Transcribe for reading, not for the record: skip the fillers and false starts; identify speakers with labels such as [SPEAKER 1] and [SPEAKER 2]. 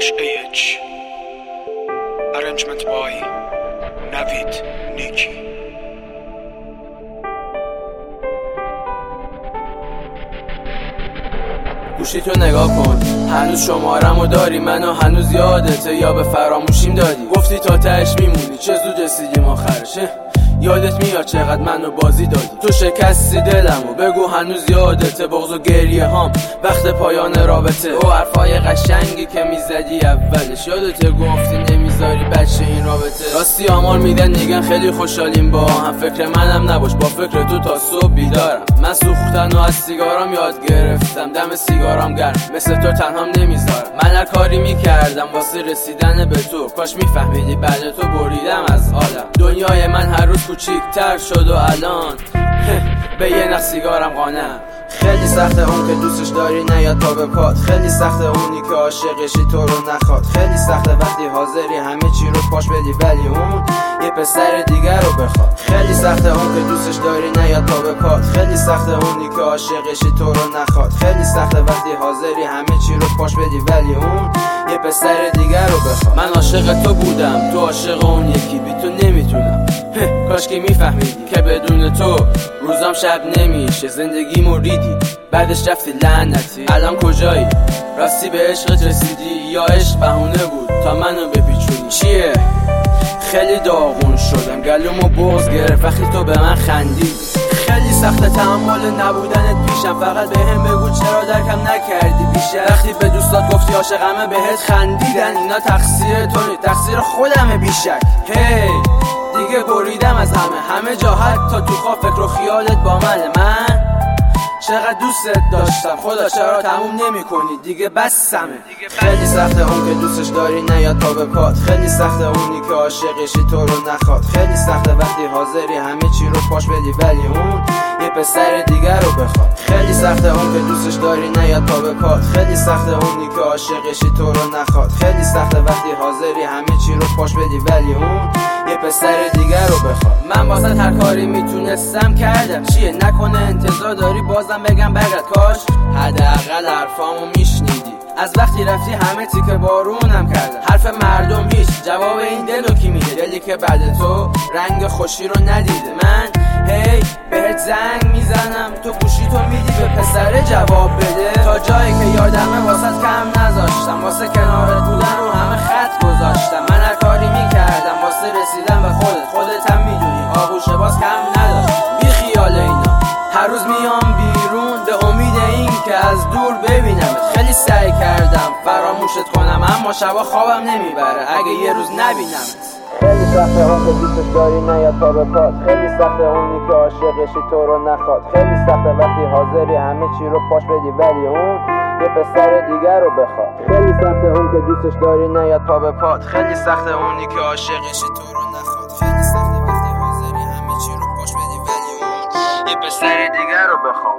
[SPEAKER 1] AH Arrangement by Navid Niki.
[SPEAKER 2] گوشی تو نگاه کن، هنوز شمارمو داری، منو هنوز یادته یا به فراموشیم دادی؟ گفتی تا تهش میمونی، چه زود رسیدیم آخرشه. یادت میاد چقدر منو بازی دادی؟ تو شکستی دلمو، بگو هنوز یادته؟ بغض و گریه هام وقت پایان رابطه، او حرفای قشنگی که میزدی اولش، یادته گفتی نمیذاری بچه این رابطه. راستی آمار میدن میگن خیلی خوشحالیم با هم، فکر منم نباش با فکر تو تا صبح بیدارم. من سوختن و از سیگارم یاد گرفتم، دم سیگارم گرم مثل تو تنهام نمیذارم. من هر کاری میکردم واسه رسیدن به تو، کاش میفهمیدی بعد تو بریدم از عالم. دنیای من هر روز کوچیک‌تر شد و الان به یه نخ سیگارم قانعم. خیلی سخته اون که دوستش داری نیاد تا به پات، خیلی سخته اونی که عاشقشی تو رو نخواد، خیلی سخته وقتی حاضری همه چی رو پاش بدی ولی اون یه پسر دیگر رو بخواد. خیلی سخته اون که دوستش داری نیاد تا به پات، خیلی سخته اونی که عاشقشی تو رو نخواد، خیلی سخته وقتی حاضری همه چی رو پاش بدی ولی اون یه پسر دیگر رو بخواد. من عاشق تو بودم، تو عاشق اون یکی، بی تو نمیتونم. کاش که میفهمیدی که بدون تو روزام شب نمیشه، زندگیمو ریدی بعدش رفتی لعنتی. الان کجایی؟ راستی به عشقت رسیدی یا عشق بهونه بود تا منو بپیچونی؟ چیه؟ خیلی داغون شدم، گلومو بغض گرفت وقتی تو به من خندیدی. خیلی سخته تحمل نبودنت پیشم، فقط بهم بگو چرا درکم نکردی بیشتر. وقتی به دوستات گفتی عاشقمه بهت خندیدن، اینا تقصیر تو نیست، تقصیر خودمه بیشتر. هی دیگه بریدم از همه جا، حتی تو خواب فکر و خیالت با من چقدر دوستت داشتم، خدا چرا تموم نمی کنی دیگه؟ بسمه. خیلی سخته اون که دوستش داری نیاد تا به پات، خیلی سخته اونی که عاشقشی تو رو نخواد، خیلی سخته وقتی حاضری همه چی رو پاش بدی ولی اون یه پسر دیگر رو بخواد. خیلی سخته اون که دوستش داری نیاد تا به پات، خیلی سخته اونی که عاشقشی تو رو نخواد، خیلی سخته وقتی حاضری همه چی رو پاش بدی ولی اون یه پسر دیگر رو بخواد. من واسه هر کاری میتونستم کردم، چیه نکنه انتظار داری بازم بگم برات؟ کاش حداقل حرفامو میشنیدی. از وقتی رفتی همه تیکه بارونم کردم، حرف مردم هیچ، جواب این دلو کی میده؟ دلی که بعد تو رنگ خوشی رو ندیده. من هی بهت زنگ میزنم، تو گوشی تو میدی به پسر جواب بده. تا جایی که یادمه واسه کم نذاشتم، واسه کنارت بودن رو همه خط گذاشتم. من هر کاری میکردم واسه رسیدن به خودت هم میدونی آغوش باز کم نداشت. بی خیال اینا هر روز میام بیرون به امید این که از دور ببینم. خیلی سعی کردم فراموشت کنم اما شبا خوابم نمیبره اگه یه روز نبینمت. خیلی سخته اون که دوستش داری نیاد تا به پات، خیلی سخته اونی که عاشقشی تو رو نخواد، خیلی سخته وقتی حاضری همه چی رو پاش بدی ولی اون یه پسر دیگر رو بخواد. خیلی سخته اون که دوستش داری نیاد تا به پات، خیلی سخته اونی که عاشقشی تو رو نخواد، خیلی سخته وقتی حاضری همه چی رو پاش بدی ولی اون یه پسر دیگر رو بخواد.